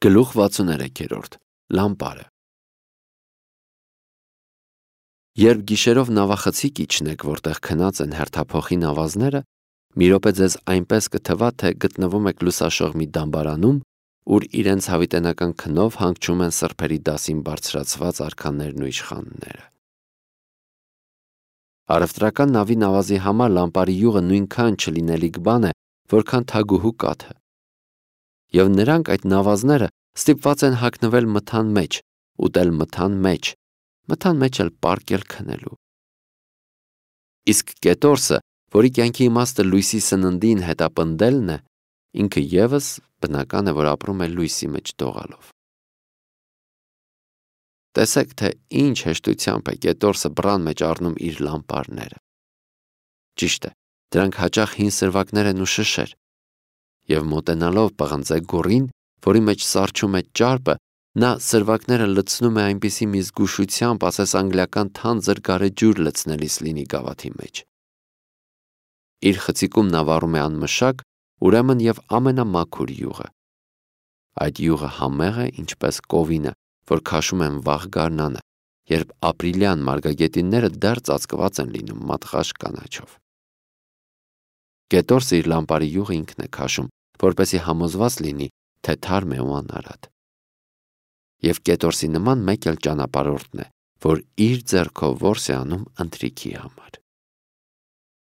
Գլուխ 63-րդ Լամպարը Երբ գիշերով նավախցիկ իջնեք, որտեղ քնած են հերթափոխի նավազները, մի րոպե ձեզ այնպես կթվա, թե գտնվում եք լուսաշող մի դամբարանում, ուր իրենց հավիտենական քնով հանգչում են սրբերի դասին բարձրացված արքաներն ու իշխանները։ Առևտրական նավի նավազի համար լամպարի յուղը նույնքան չլինելիք բան է, որքան թագուհու կաթը։ Եվ նրանք այդ նավազները ստիպված են հագնվել մթան մեջ, ուտել մթան մեջ էլ պարկել քնելու։ Իսկ կետորսը, որի կյանքի իմաստը լույսի սննդին հետապնդելն է, ինքը ևս բնական է, որ ապրում է լույսի մեջ դողալով։ Տեսեք, թե ինչ հեշտությամբ է կետորսը բռան մեջ առնում իր լամպարները։ Ճիշտ է, դրանք հաճախ հին սրվակներ են ու շշեր, և մոտենալով պղնձե գուռին, որի մեջ սառչում է ճարպը, նա սրվակները լցնում է այնպիսի մի զգուշությամբ, ասես անգլիական թանձր գարեջուր լցնելիս լինի գավաթի մեջ։ Իր խցիկում նա վառում է անմշակ, ուրեմն և ամենամաքուր յուղը։ Այդ յուղը համեղ է, ինչպես կովինը, որ քաշում են վաղ գարնանը, երբ ապրիլյան մարգագետինները դեռ ծածկված են լինում մատղաշ կանաչով։ Կետորսը իր լամպարի յուղը ինքն է քաշում, որպեսզի համոզված լինի, թե թարմ է ու անարատ։ Եվ կետորսի նման մեկ էլ ճանապարհորդն է, որ իր ձեռքով որս է անում ընթրիքի համար։